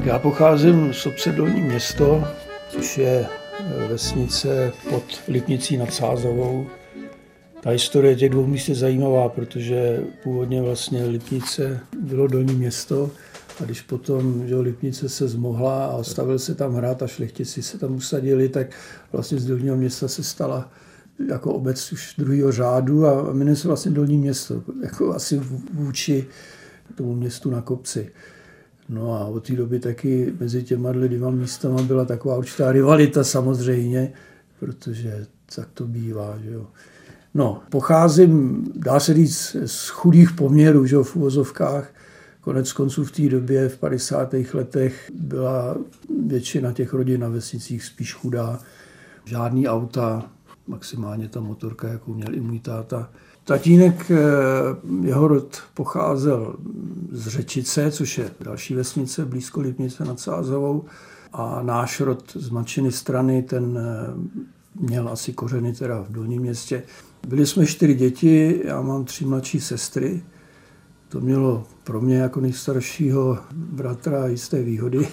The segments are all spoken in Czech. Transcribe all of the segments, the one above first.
Tak já pocházím z obce Dolní Město, což je vesnice pod Lipnicí nad Sázavou. Ta historie těch dvou míst je zajímavá, protože původně vlastně Lipnice bylo Dolní Město a když potom Lipnice se zmohla a stavil se tam hrad a šlechtici se tam usadili, tak vlastně z Dolního Města se stala jako obec už druhého řádu a jmenuje se vlastně Dolní Město, jako asi vůči tomu městu na kopci. No a od té doby taky mezi těma dvěma místama byla taková určitá rivalita samozřejmě, protože tak to bývá, že jo. No, pocházím, dá se říct, z chudých poměrů, že jo, v uvozovkách. Konec konců v té době, v 50. letech, byla většina těch rodin na vesnicích spíš chudá. Žádný auta, maximálně ta motorka, jakou měl i můj táta. Tatínek, jeho rod pocházel z Řečice, což je další vesnice blízko Lipnice nad Sázavou. A náš rod z matčiny strany, ten měl asi kořeny teda v Dolním Městě. Byli jsme 4 děti, já mám 3 mladší sestry. To mělo pro mě jako nejstaršího bratra jisté výhody,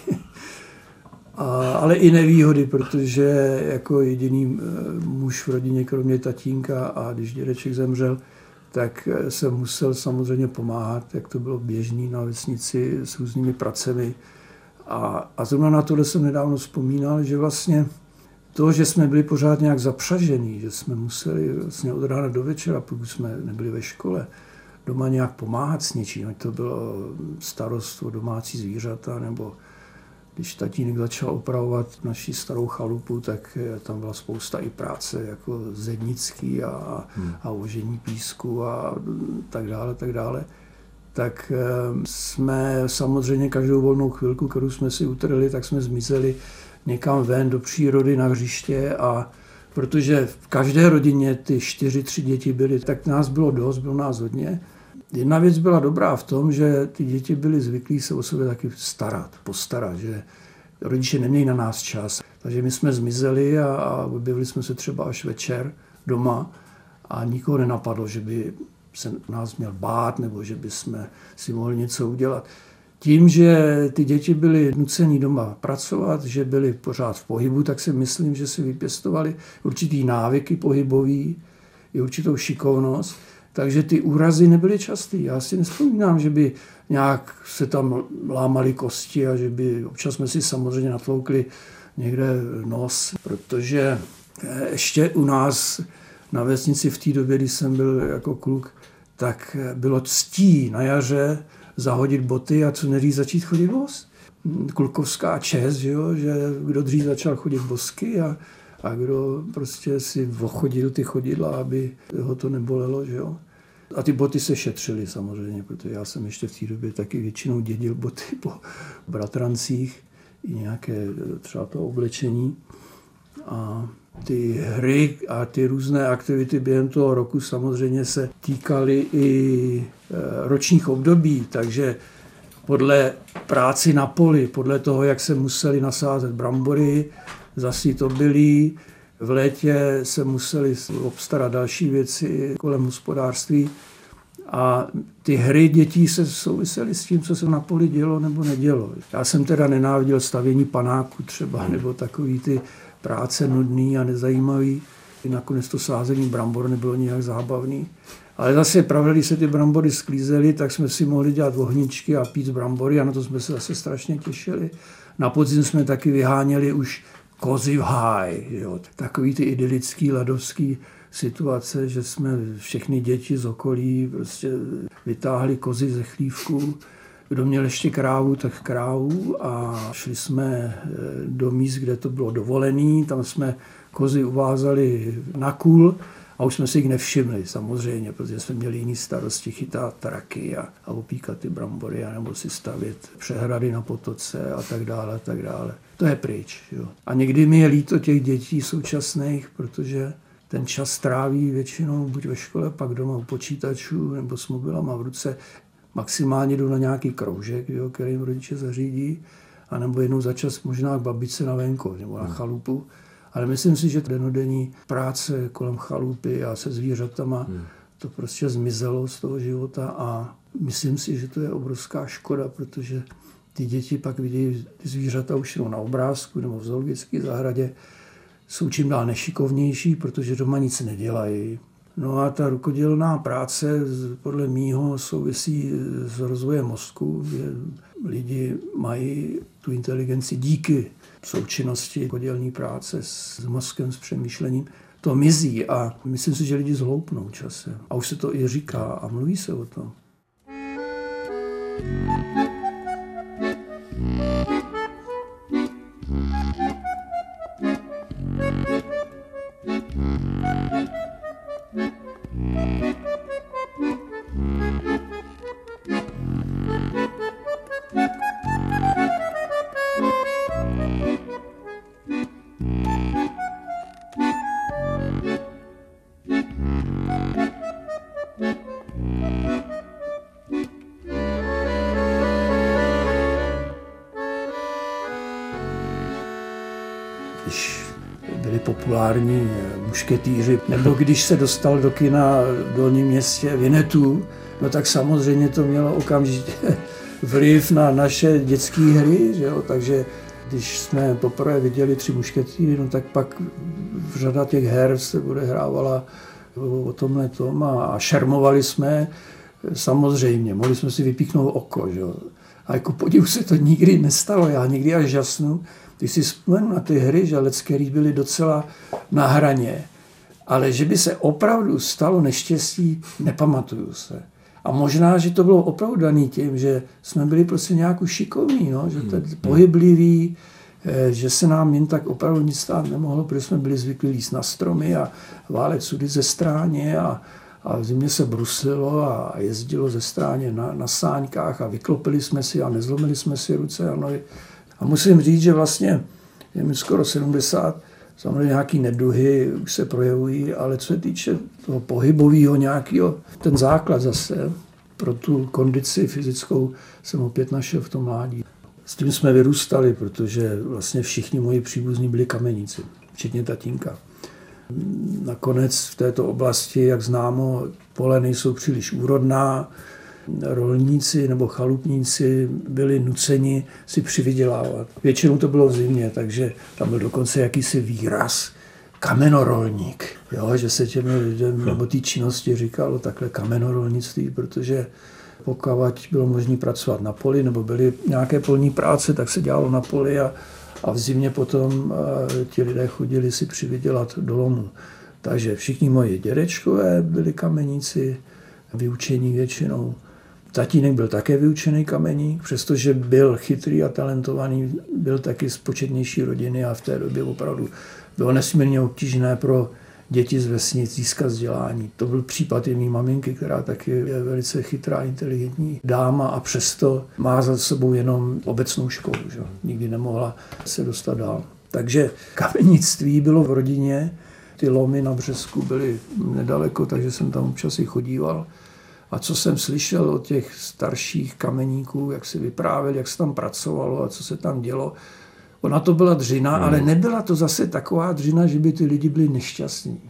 ale i nevýhody, protože jako jediný muž v rodině, kromě tatínka, a když dědeček zemřel, tak jsem musel samozřejmě pomáhat, jak to bylo běžný na vesnici s různými pracemi. A zrovna na tohle jsem nedávno vzpomínal, že vlastně to, že jsme byli pořád nějak zapřažení, že jsme museli vlastně od rána do večera, pokud jsme nebyli ve škole, doma nějak pomáhat s něčím, ať to bylo starost o domácí zvířata, nebo když tatínek začal opravovat naši starou chalupu, tak tam byla spousta i práce, jako zednický a uložení písku a tak dále, tak dále. Tak jsme samozřejmě každou volnou chvilku, kterou jsme si utrhli, tak jsme zmizeli někam ven do přírody na hřiště, a protože v každé rodině ty 4-3 děti byly, tak nás bylo dost, bylo nás hodně. Jedna věc byla dobrá v tom, že ty děti byly zvyklí se o sebe taky postarat, že rodiče neměli na nás čas. Takže my jsme zmizeli a objevili jsme se třeba až večer doma a nikoho nenapadlo, že by se nás měl bát nebo že by jsme si mohli něco udělat. Tím, že ty děti byly nuceni doma pracovat, že byly pořád v pohybu, tak si myslím, že si vypěstovali určitý návyky pohybový i určitou šikovnost. Takže ty úrazy nebyly častý. Já si nevzpomínám, že by nějak se tam lámaly kosti a že by občas jsme si samozřejmě natloukli někde nos, protože ještě u nás na vesnici v té době, kdy jsem byl jako kluk, tak bylo ctí na jaře zahodit boty a co nejdřív začít chodit bos. Klukovská čest, že kdo dřív začal chodit bosky a kdo prostě si ochodil ty chodidla, aby ho to nebolelo, že jo. A ty boty se šetřily samozřejmě, protože já jsem ještě v té době taky většinou dědil boty po bratrancích i nějaké třeba to oblečení. A ty hry a ty různé aktivity během toho roku samozřejmě se týkaly i ročních období, takže podle práci na poli, podle toho, jak se museli nasázet brambory, zasít obilí, v létě se museli obstarat další věci kolem hospodářství a ty hry dětí se souvisely s tím, co se na poli dělo nebo nedělo. Já jsem teda nenáviděl stavění panáku třeba, nebo takový ty práce nudný a nezajímavý. Nakonec to sázení brambor nebylo nijak zábavný. Ale zase pravda, když se ty brambory sklízely, tak jsme si mohli dělat ohničky a pít brambory a na to jsme se zase strašně těšili. Na podzim jsme taky vyháněli už kozy v háji. Jo. Takový ty idylický ladovský situace, že jsme všechny děti z okolí prostě vytáhli kozy ze chlívku. Kdo měl ještě krávu, tak krávu a šli jsme do míst, kde to bylo dovolené. Tam jsme kozy uvázali na kůl a už jsme si jich nevšimli samozřejmě, protože jsme měli jiný starosti, chytat traky a opíkat ty brambory, nebo si stavět přehrady na potoce a tak dále, a tak dále. To je pryč. Jo. A někdy mi je líto těch dětí současných, protože ten čas tráví většinou buď ve škole, pak doma u počítačů nebo s mobilama v ruce. Maximálně jdu na nějaký kroužek, jo, který jim rodiče zařídí, anebo jednou za čas možná k babičce na venkov nebo na chalupu. Ale myslím si, že denodenní práce kolem chalupy a se zvířatama, to prostě zmizelo z toho života a myslím si, že to je obrovská škoda, protože ty děti pak vidí ty zvířata už jenom na obrázku nebo v zoologické zahradě, jsou čím dál nešikovnější, protože doma nic nedělají. No a ta rukodělná práce podle mýho souvisí s rozvojem mozku, že lidi mají tu inteligenci díky součinnosti rukodělní práce s mozkem, s přemýšlením. To mizí a myslím si, že lidi zhloupnou časem. A už se to i říká a mluví se o tom. Když byli populární mušketýři, nebo když se dostal do kina v Dolním Městě Winnetou, no tak samozřejmě to mělo okamžitě vliv na naše dětské hry, že jo? Takže když jsme poprvé viděli 3 mušketýry, no tak pak řada těch her se odehrávala o tomhle tom a šermovali jsme, samozřejmě, mohli jsme si vypíchnout oko, že jo? A jako podivu se to nikdy nestalo, já nikdy až žasnu, když si vzpomenu na ty hry, že leckterý byly docela na hraně, ale že by se opravdu stalo neštěstí, nepamatuju se. A možná, že to bylo opravdu daný tím, že jsme byli prostě nějak už šikovní, no? Že to je pohybliví, že se nám jen tak opravdu nic stát nemohlo, protože jsme byli zvyklí líst na stromy a válet sudy ze stráně a v zimě se bruslilo a jezdilo ze stráně na sáňkách a vyklopili jsme si a nezlomili jsme si ruce a nohy. A musím říct, že vlastně je mi skoro 70, samozřejmě nějaký neduhy už se projevují, ale co se týče toho pohybového nějakého, ten základ zase pro tu kondici fyzickou jsem opět našel v tom mládí. S tím jsme vyrůstali, protože vlastně všichni moji příbuzní byli kameníci, včetně tatínka. Nakonec v této oblasti, jak známo, pole nejsou příliš úrodná, rolníci nebo chalupníci byli nuceni si přivydělávat. Většinou to bylo v zimě, takže tam byl dokonce jakýsi výraz kamenorolník, jo, že se těm lidem nebo té činnosti říkalo takhle kamenorolnictví, protože pokud bylo možné pracovat na poli nebo byly nějaké polní práce, tak se dělalo na poli a v zimě potom ti lidé chodili si přivydělat do lomu. Takže všichni moji dědečkové byli kameníci, vyučení většinou. Tatínek byl také vyučený kameník, přestože byl chytrý a talentovaný, byl taky z početnější rodiny a v té době opravdu bylo nesmírně obtížné pro děti z vesnic získat vzdělání. To byl případ i mý maminky, která taky je velice chytrá, inteligentní dáma a přesto má za sebou jenom obecnou školu. Že? Nikdy nemohla se dostat dál. Takže kamenictví bylo v rodině, ty lomy na Břesku byly nedaleko, takže jsem tam občas i chodíval. A co jsem slyšel od těch starších kameníků, jak si vyprávěli, jak se tam pracovalo a co se tam dělo, ona to byla dřina, ale nebyla to zase taková dřina, že by ty lidi byli nešťastní.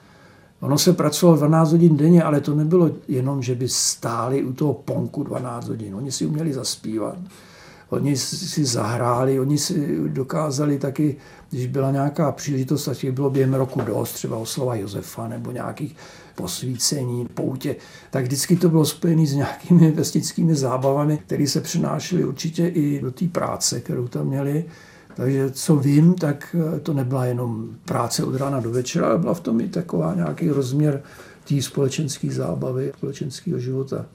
Ono se pracovalo 12 hodin denně, ale to nebylo jenom, že by stáli u toho ponku 12 hodin. Oni si uměli zaspívat, oni si zahráli, oni si dokázali taky, když byla nějaká příležitost, tak bylo během roku dost, třeba oslava Josefa nebo nějakých posvícení, poutě, tak vždycky to bylo spojené s nějakými vesnickými zábavami, které se přinášely určitě i do té práce, kterou tam měli. Takže co vím, tak to nebyla jenom práce od rána do večera, ale byla v tom i taková nějaký rozměr té společenské zábavy, společenského života.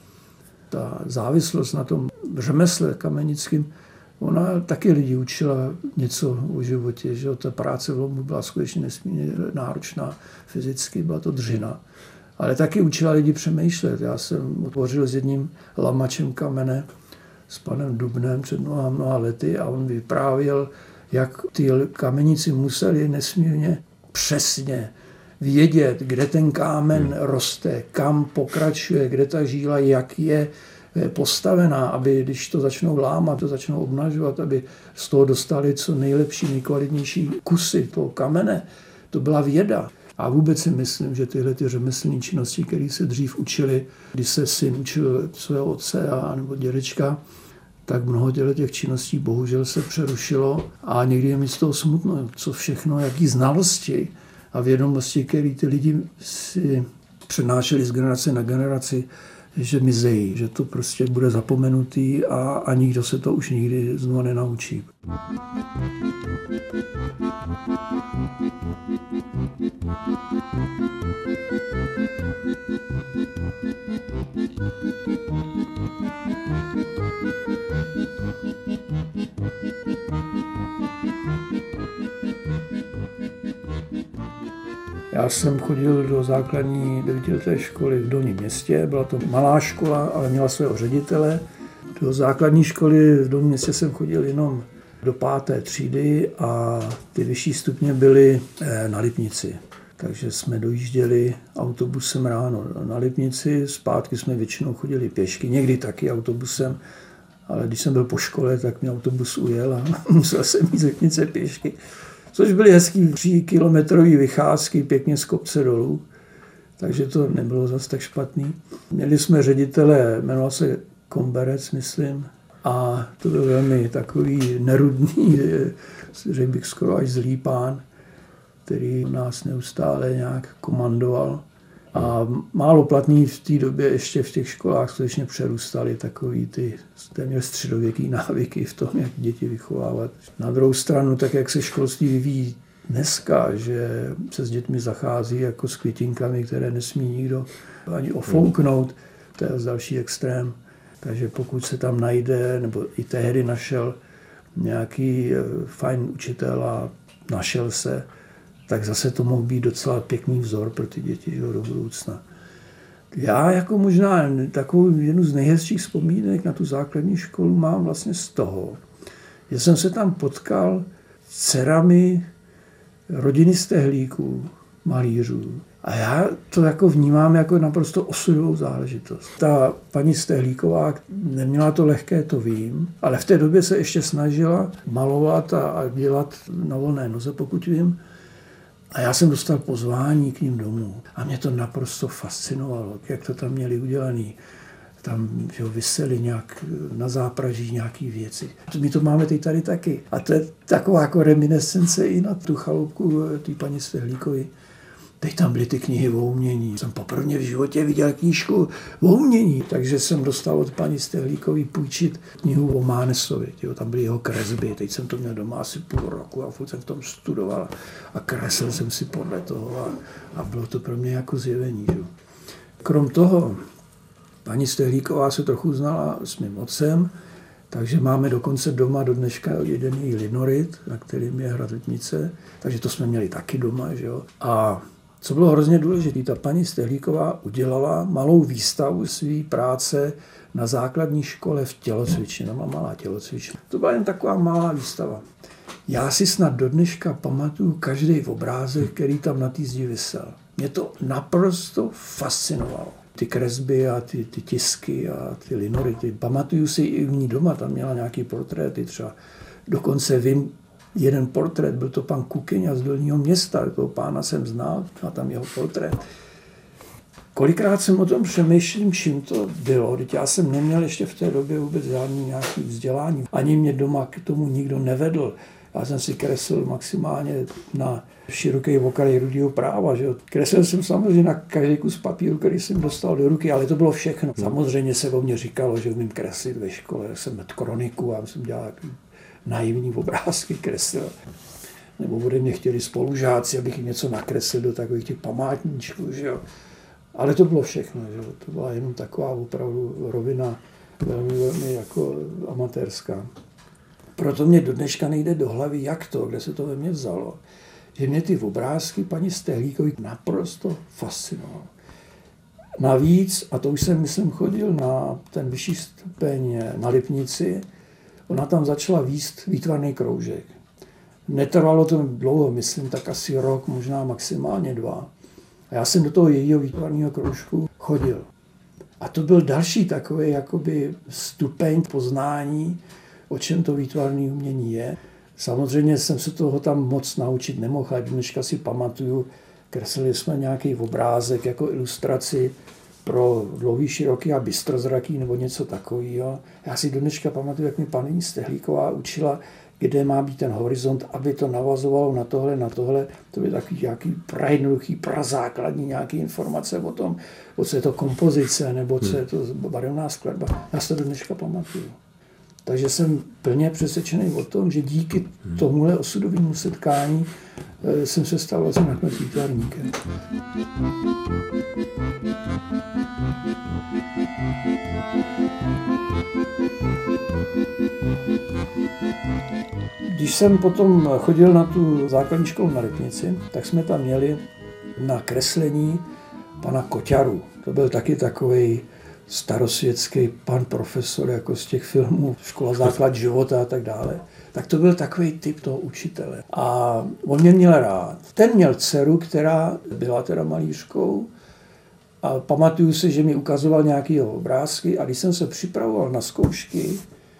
Ta závislost na tom řemesle kamenickým, ona taky lidi učila něco o životě, že ta práce v lomu byla skutečně nesmírně náročná fyzicky, byla to dřina. Ale taky učila lidi přemýšlet. Já jsem otvořil s jedním lamačem kamene, s panem Dubnem před mnoha lety a on vyprávěl, jak ty kameníci museli nesmírně přesně vědět, kde ten kámen roste, kam pokračuje, kde ta žíla, jak je postavená, aby když to začnou lámat, to začnou obnažovat, aby z toho dostali co nejlepší, nejkvalitnější kusy toho kamene. To byla věda. A vůbec si myslím, že tyhle ty řemeslné činnosti, které se dřív učili, když se syn učil svého otce a nebo dědečka, tak mnoho těch činností bohužel se přerušilo a někdy je mi z toho smutno, co všechno, jaký znalosti a vědomosti, které ty lidi si přenášeli z generace na generaci, že mizejí, že to prostě bude zapomenutý a nikdo se to už nikdy znovu nenaučí. Já jsem chodil do základní 9leté školy v Dolním Městě, byla to malá škola, ale měla svého ředitele. Do základní školy v Dolním Městě jsem chodil jenom do 5. třídy a ty vyšší stupně byly na Lipnici. Takže jsme dojížděli autobusem ráno na Lipnici, zpátky jsme většinou chodili pěšky, někdy taky autobusem, ale když jsem byl po škole, tak mě autobus ujel a musel jsem jít z Lipnice pěšky. Což byly hezký 3kilometrový vycházky pěkně z kopce dolů, takže to nebylo zase tak špatný. Měli jsme ředitele, jmenoval se Komberec, myslím, a to byl velmi takový nerudný, řekl bych skoro až zlý pán, který nás neustále nějak komandoval. A málo platný v té době ještě v těch školách skutečně přerůstaly takový ty téměř středověký návyky v tom, jak děti vychovávat. Na druhou stranu, tak jak se školství vyvíjí dneska, že se s dětmi zachází jako s květinkami, které nesmí nikdo ani ofouknout, to je další extrém. Takže pokud se tam najde, nebo i tehdy našel nějaký fajn učitel a našel se, tak zase to mohl být docela pěkný vzor pro ty děti, že, do budoucna. Já jako možná takovou jednu z nejhezčích vzpomínek na tu základní školu mám vlastně z toho, že jsem se tam potkal s dcerami rodiny stehlíků, malířů. A já to jako vnímám jako naprosto osudovou záležitost. Ta paní Stehlíková neměla to lehké, to vím, ale v té době se ještě snažila malovat a dělat na volné noze, pokud vím. A já jsem dostal pozvání k ním domů a mě to naprosto fascinovalo, jak to tam měli udělaný. Tam visely nějak na zápraží nějaký věci. My to máme teď tady taky. A to je taková jako reminiscence i na tu chalupku té paní Stehlíkovi. Teď tam byly ty knihy o umění. Jsem poprvé v životě viděl knížku o umění, takže jsem dostal od paní Stehlíkové půjčit knihu o Mánesovi. Tam byly jeho kresby. Teď jsem to měl doma asi půl roku a furt jsem v tom studoval a kreslil jsem si podle toho a bylo to pro mě jako zjevení. Že? Krom toho, paní Stehlíková se trochu znala s mým otcem, takže máme dokonce doma do dneška jeden její linorit, na kterým je hrad Lipnice, takže to jsme měli taky doma. Že jo? A co bylo hrozně důležité, ta paní Stehlíková udělala malou výstavu své práce na základní škole v tělocvičně, no, malá tělocvičně. To byla jen taková malá výstava. Já si snad do dneška pamatuju každý obrázek, který tam na té zdi visel. Mě to naprosto fascinovalo. Ty kresby a ty tisky a ty linority. Pamatuju si i u ní doma, tam měla nějaký portréty třeba. Dokonce vím jeden portrét, byl to pan Kukyň z Dolního Města, toho pána jsem znal, a tam jeho portrét. Kolikrát jsem o tom přemýšlím, čím to bylo, teď já jsem neměl ještě v té době vůbec žádný nějaký vzdělání. Ani mě doma k tomu nikdo nevedl. Já jsem si kreslil maximálně na široký okraj rudého práva. Že? Kreslil jsem samozřejmě na každý kus papíru, který jsem dostal do ruky, ale to bylo všechno. Samozřejmě se o mě říkalo, že umím kreslit ve škole. Já jsem met kroniku a jsem dělal naivní obrázky kreslil. Nebo ode mě chtěli spolužáci, abych jim něco nakreslil do takových těch památníčků. Že? Ale to bylo všechno. Že? To byla jenom taková opravdu rovina velmi jako amatérská. Proto mě do dneška nejde do hlavy, jak to, kde se to ve mně vzalo. Že mě ty obrázky paní Stehlíkové naprosto fascinovaly. Navíc, a to už jsem, myslím, chodil na ten vyšší stupeň na Lipnici, ona tam začala vést výtvarný kroužek. Netrvalo to dlouho, myslím, tak asi rok, možná maximálně 2. A já jsem do toho jejího výtvarného kroužku chodil. A to byl další takový jakoby stupeň poznání, o čem to výtvarné umění je. Samozřejmě jsem se toho tam moc naučit nemohl, ale dneška si pamatuju, kreslili jsme nějaký obrázek jako ilustraci pro dlouhý, široký a bystrozraký nebo něco takového. Já si do dneška pamatuju, jak mi paní Stehlíková učila, kde má být ten horizont, aby to navazovalo na tohle. To by takový nějaký prajednoduchý, prazákladní nějaký informace o tom, co je to kompozice, nebo co je to barevná skladba. Já se to do dneška pamatuju. Takže jsem plně přesvědčený o tom, že díky tomuhle osudovému setkání jsem se stal vlastně nakonec výtvarníkem. Když jsem potom chodil na tu základní školu na Lipnici, tak jsme tam měli na kreslení pana Koťaru. To byl taky takovej starosvětský pan profesor, jako z těch filmů Škola základ života a tak dále. Tak to byl takový typ toho učitele. A on mě měl rád. Ten měl dceru, která byla teda malířkou. A pamatuju si, že mi ukazoval nějaké obrázky. A když jsem se připravoval na zkoušky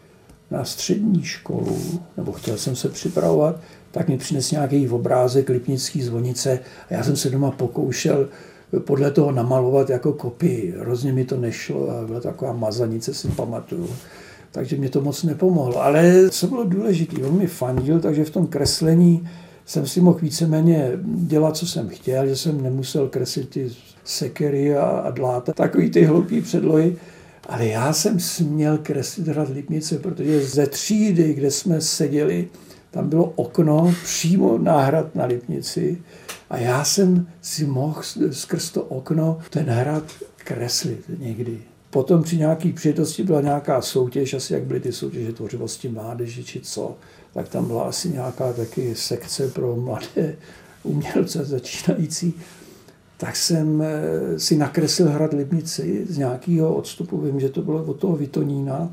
na střední školu, nebo chtěl jsem se připravovat, tak mi přinesl nějaký obrázek Lipnický zvonice. A já jsem se doma pokoušel podle toho namalovat jako kopii. Hrozně mi to nešlo a byla taková mazanice, si pamatuju. Takže mě to moc nepomohlo. Ale co bylo důležité, on mi fandil, takže v tom kreslení jsem si mohl víceméně dělat, co jsem chtěl, že jsem nemusel kreslit ty sekery a dláta, takový ty hloupý předlohy. Ale já jsem směl kreslit hrad Lipnice, protože ze třídy, kde jsme seděli, tam bylo okno přímo na hrad na Lipnici a já jsem si mohl skrz to okno ten hrad kreslit někdy. Potom při nějaké příležitosti byla nějaká soutěž, asi jak byly ty soutěže tvořivosti mládeže či co, tak tam byla asi nějaká taky sekce pro mladé umělce začínající. Tak jsem si nakreslil hrad Lipnici z nějakého odstupu, vím, že to bylo od toho Vitonína.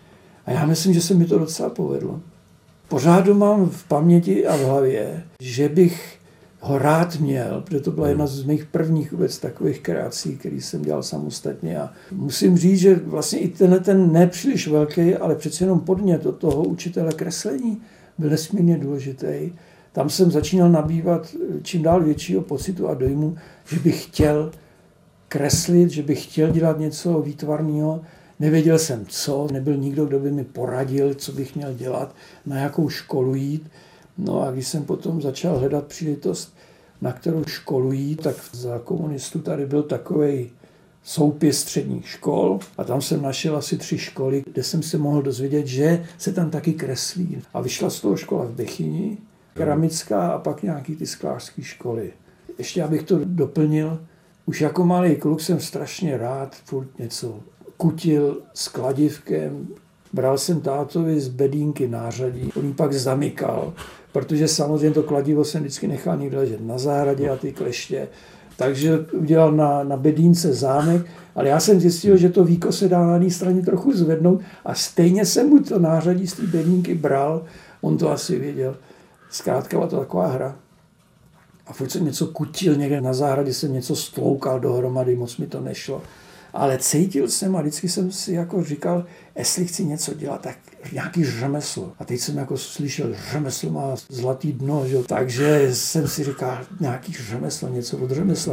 A já myslím, že se mi to docela povedlo. Pořád mám v paměti a v hlavě, že bych ho rád měl, protože to byla jedna z mých prvních vůbec takových kreací, který jsem dělal samostatně. A musím říct, že vlastně i ten nepříliš velký, ale přeci jenom podnět od toho učitele kreslení byl nesmírně důležitý. Tam jsem začínal nabývat čím dál většího pocitu a dojmu, že bych chtěl kreslit, že bych chtěl dělat něco výtvarného. Nevěděl jsem co, nebyl nikdo, kdo by mi poradil, co bych měl dělat, na jakou školu jít. No a když jsem potom začal hledat příležitost, na kterou školu jít, tak za komunistů tady byl takovej soupis středních škol a tam jsem našel asi 3 školy, kde jsem se mohl dozvědět, že se tam taky kreslí. A vyšla z toho škola v Bechyni, keramická a pak nějaký ty sklářské školy. Ještě abych to doplnil, už jako malý kluk jsem strašně rád furt něco kutil s kladivkem. Bral jsem tátovi z bedínky nářadí, on ji pak zamykal, protože samozřejmě to kladivo jsem vždycky nechal někde ležet na zahradě a ty kleště. Takže udělal na bedínce zámek, ale já jsem zjistil, že to víko se dá na jedné straně trochu zvednout a stejně jsem mu to nářadí z té bedínky bral, on to asi věděl. Zkrátka byla to taková hra. A furt jsem něco kutil, někde na zahradě jsem něco stloukal dohromady, moc mi to nešlo. Ale cítil jsem a vždycky jsem si jako říkal, jestli chci něco dělat, tak nějaký řemeslo. A teď jsem jako slyšel, řemeslo má zlatý dno, že? Takže jsem si říkal, nějaký řemeslo, něco od řemesla.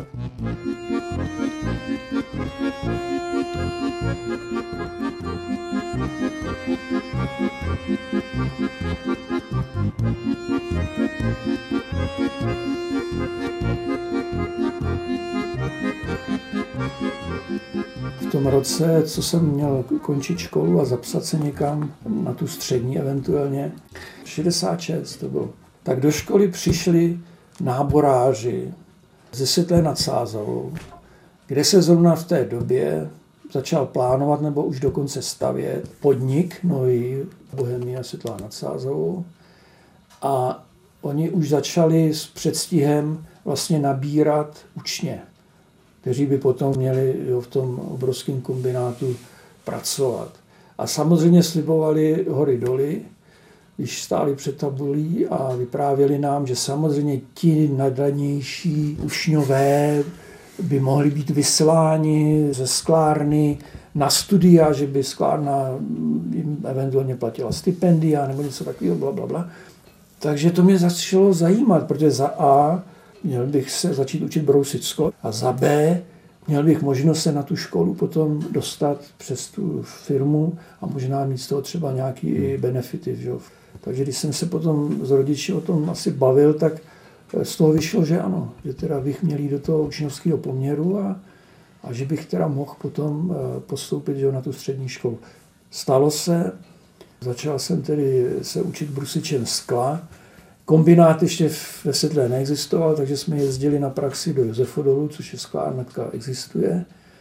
V tom roce, co jsem měl končit školu a zapsat se někam na tu střední eventuálně, 66 to bylo, tak do školy přišli náboráři ze Světlé nad Sázavou, kde se zrovna v té době začal plánovat nebo už dokonce stavět podnik nový Bohemia Světlá nad Sázavou. A oni už začali s předstihem vlastně nabírat učně, kteří by potom měli v tom obrovském kombinátu pracovat. A samozřejmě slibovali hory doly, když stáli před tabulí a vyprávěli nám, že samozřejmě ti nadanější učňové by mohli být vysláni ze sklárny na studia, že by sklárna jim eventuálně platila stipendia nebo něco takového, blablabla. Takže to mě začalo zajímat, protože za A měl bych se začít učit brousit sklo a za B měl bych možnost se na tu školu potom dostat přes tu firmu a možná mít z toho třeba nějaký i benefity. Že? Takže když jsem se potom s rodiči o tom asi bavil, tak z toho vyšlo, že ano, že teda bych měl jít do toho učňovského poměru a že bych teda mohl potom postoupit, že, na tu střední školu. Stalo se, začal jsem tedy se učit brusičem skla. Kombinát ještě ve Sedlé neexistoval, takže jsme jezdili na praxi do Josefodolu, což je sklárna, která existuje.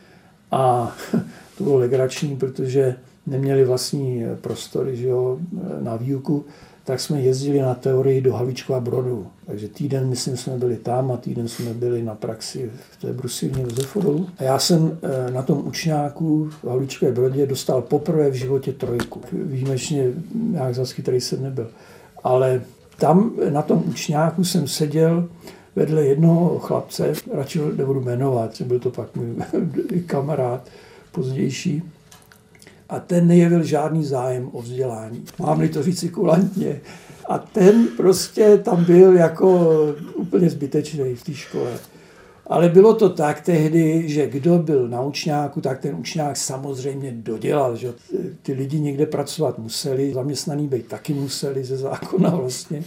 A to bylo legrační, protože neměli vlastní prostory, že jo, na výuku, tak jsme jezdili na teorii do Havlíčkova Brodu. Takže týden, myslím, jsme byli tam a týden jsme byli na praxi v té brusírně v Josefodolu. A já jsem na tom učňáku v Havlíčkové Brodě dostal poprvé v životě 3. Výjimečně nějak zas chytrý jsem nebyl. Ale tam na tom učňáku jsem seděl vedle jednoho chlapce, radši ho nebudu jmenovat, byl to pak můj kamarád pozdější. A ten nejevil žádný zájem o vzdělání. Mám-li to říci kulantně. A ten prostě tam byl jako úplně zbytečný v té škole. Ale bylo to tak tehdy, že kdo byl na učňáku, tak ten učňák samozřejmě dodělal. Že? Ty lidi někde pracovat museli, zaměstnaný být taky museli ze zákona vlastně.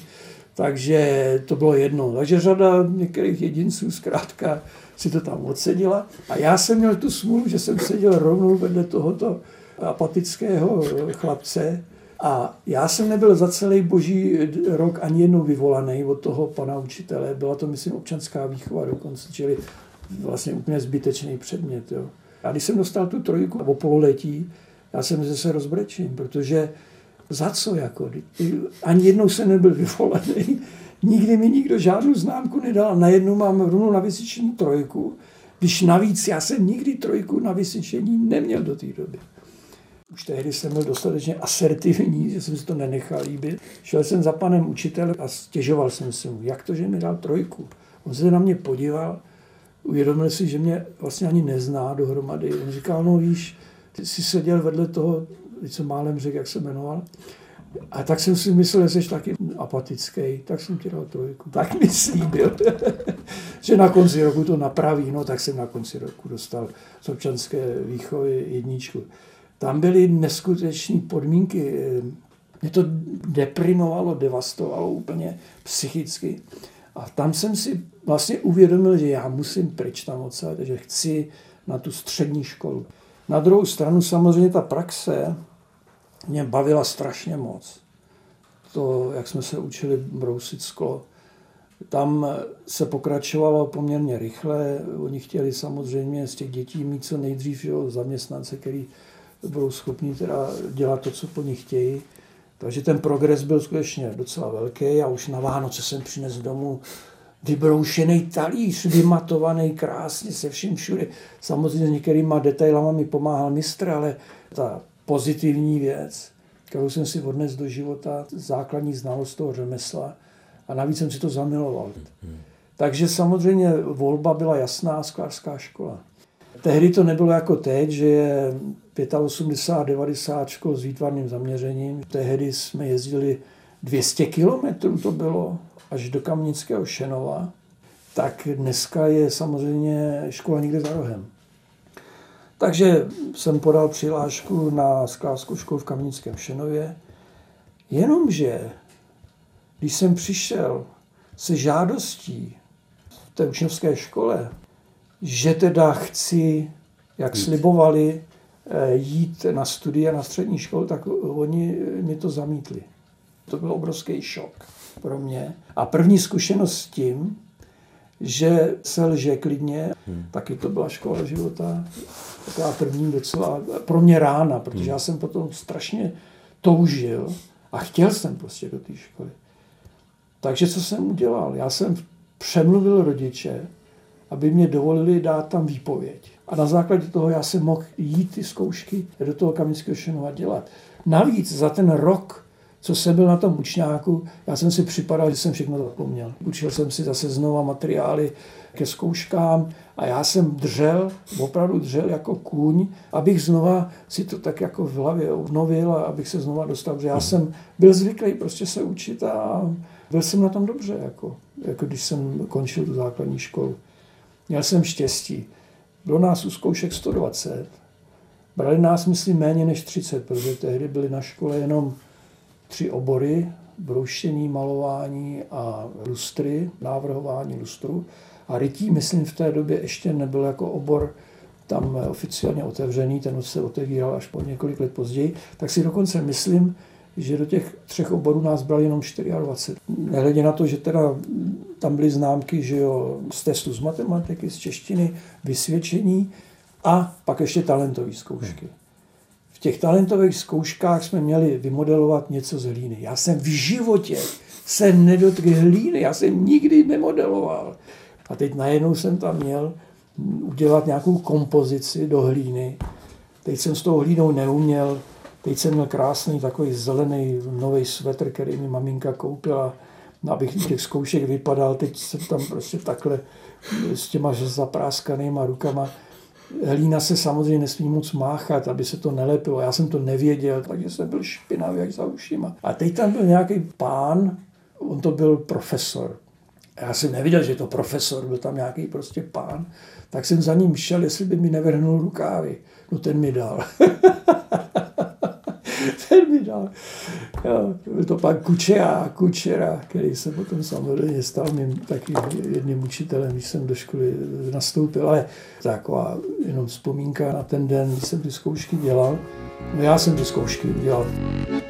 Takže to bylo jedno. Takže řada některých jedinců zkrátka si to tam odsedila. A já jsem měl tu smůlu, že jsem seděl rovnou vedle tohoto apatického chlapce a já jsem nebyl za celý boží rok ani jednou vyvolaný od toho pana učitele. Byla to, myslím, občanská výchova dokonce, čili vlastně úplně zbytečný předmět. Jo. A když jsem dostal tu 3 o pololetí, já jsem zase rozbrečen, protože za co jako? Ani jednou jsem nebyl vyvolaný, nikdy mi nikdo žádnou známku nedal, najednou mám rovnou na vysyčení 3, když navíc já jsem nikdy 3 na vysyčení neměl do té doby. Už tehdy jsem byl dostatečně asertivní, že jsem si to nenechal líbit. Šel jsem za panem učitelem a stěžoval jsem se mu, jak to, že mi dal 3. On se na mě podíval, uvědomil si, že mě vlastně ani nezná dohromady. On říkal, no víš, ty jsi seděl vedle toho, co málem řekl, jak se jmenoval. A tak jsem si myslel, že jsi taky apatický, tak jsem ti dal 3. Tak mi slíbil, že na konci roku to napraví. No tak jsem na konci roku dostal z občanské výchovy 1. Tam byly neskutečné podmínky. Mě to deprimovalo, devastovalo úplně psychicky. A tam jsem si vlastně uvědomil, že já musím pryč tam odsaď, že chci na tu střední školu. Na druhou stranu samozřejmě ta praxe mě bavila strašně moc. To, jak jsme se učili brousit sklo. Tam se pokračovalo poměrně rychle. Oni chtěli samozřejmě z těch dětí mít co nejdřív zaměstnance, který budou schopni teda dělat to, co po nich chtějí. Takže ten progres byl skutečně docela velký a už na Vánoce jsem přinesl domů vybroušený talíř, vymatovaný krásně se vším všude. Samozřejmě s některýma detailama mi pomáhal mistr, ale ta pozitivní věc, kterou jsem si odnesl do života, základní znalost toho řemesla a navíc jsem si to zamiloval. Takže samozřejmě volba byla jasná, sklářská škola. Tehdy to nebylo jako teď, že je 85-90 škol s výtvarným zaměřením. Tehdy jsme jezdili 200 kilometrů, to bylo až do Kamenického Šenova. Tak dneska je samozřejmě škola někde za rohem. Takže jsem podal přihlášku na sklářskou školu v Kamenickém Šenově. Jenomže, když jsem přišel se žádostí v té učňovské škole, že teda chci, jak slibovali, jít na studia na střední školu, tak oni mi to zamítli. To byl obrovský šok pro mě. A první zkušenost s tím, že se lže klidně, taky to byla škola života, taková první docela pro mě rána, protože já jsem potom strašně toužil a chtěl jsem prostě do té školy. Takže co jsem udělal? Já jsem přemluvil rodiče, aby mě dovolili dát tam výpověď. A na základě toho já jsem mohl jít ty zkoušky do toho Kamenického Šenova dělat. Navíc za ten rok, co jsem byl na tom učňáku, já jsem si připadal, že jsem všechno zapomněl. Učil jsem si zase znova materiály ke zkouškám a já jsem opravdu dřel jako kůň, abych znova si to tak jako v hlavě obnovil a abych se znova dostal, protože já jsem byl zvyklý prostě se učit a byl jsem na tom dobře, jako když jsem končil tu základní školu. Měl jsem štěstí. Bylo nás u zkoušek 120. Brali nás, myslím, méně než 30, protože tehdy byly na škole jenom 3 obory. Brouštění, malování a lustry, návrhování lustru. A rytí, myslím, v té době ještě nebyl jako obor tam oficiálně otevřený, ten se otevíral až po několik let později. Tak si dokonce myslím, že do těch 3 oborů nás brali jenom 24. Nehledě na to, že teda tam byly známky, že jo, z testu z matematiky, z češtiny, vysvědčení a pak ještě talentové zkoušky. V těch talentových zkouškách jsme měli vymodelovat něco z hlíny. Já jsem v životě se nedotkl hlíny, já jsem nikdy nemodeloval. A teď najednou jsem tam měl udělat nějakou kompozici do hlíny. Teď jsem s tou hlínou neuměl. Teď jsem měl krásný takový zelený nový svetr, který mi maminka koupila, abych těch zkoušek vypadal. Teď jsem tam prostě takhle s těma zapráskanýma rukama. Hlína se samozřejmě nesmí moc máchat, aby se to nelepilo. Já jsem to nevěděl, takže jsem byl špinavý jak za ušima. A teď tam byl nějaký pán, on to byl profesor. Já jsem nevěděl, že je to profesor, byl tam nějaký prostě pán. Tak jsem za ním šel, jestli by mi nevrhnul rukávy. No ten mi dal. Ten mi dal. Jo, byl to pan Kučera, který se potom samozřejmě stal mým taky jedním učitelem, když jsem do školy nastoupil. Ale taková jenom vzpomínka na ten den, kdy jsem ty zkoušky dělal. No já jsem ty zkoušky udělal.